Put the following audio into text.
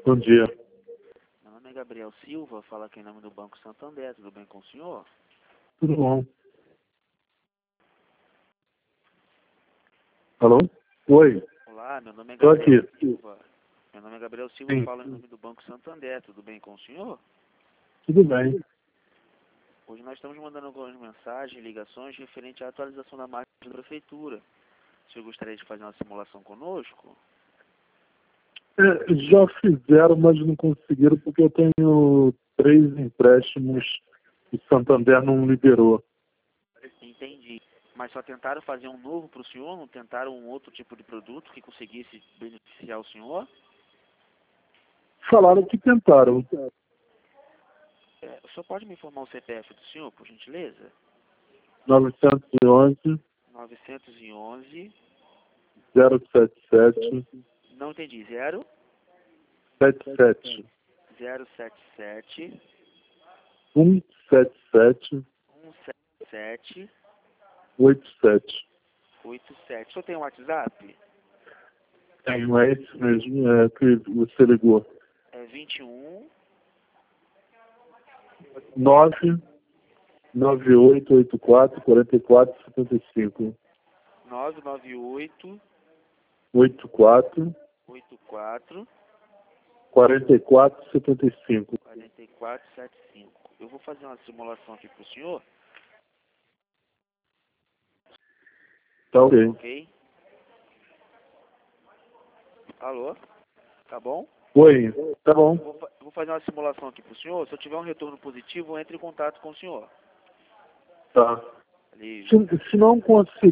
Bom dia. Meu nome é Gabriel Silva, falo aqui em nome do Banco Santander, tudo bem com o senhor? Tudo bom? Alô? Oi, Olá, meu nome é tô Gabriel aqui. Silva. Meu nome é Gabriel Silva, Sim, falo em nome do Banco Santander, tudo bem com o senhor? tudo bem. Hoje nós estamos mandando algumas mensagens, ligações referente à atualização da marca da prefeitura. O senhor gostaria de fazer uma simulação conosco? Já fizeram, mas não conseguiram porque eu tenho 3 empréstimos que o Santander não liberou. Entendi. Mas só tentaram fazer um novo para o senhor? Não tentaram um outro tipo de produto que conseguisse beneficiar o senhor? Falaram que tentaram. O senhor pode me informar o CPF do senhor, por gentileza? 911 911, 077 não entendi, 0? 77 077 177 177 87. 87. O senhor tem um WhatsApp? Tenho, é esse mesmo que você ligou. É 21 99884 4475. 998 84 84 4475. 4475. Eu vou fazer uma simulação aqui para o senhor, Tá ok. ok? Alô? Tá bom? Oi, tá bom. Eu vou fazer uma simulação aqui para o senhor. Se eu tiver um retorno positivo, eu entro em contato com o senhor. Tá. Ali, Se não conseguir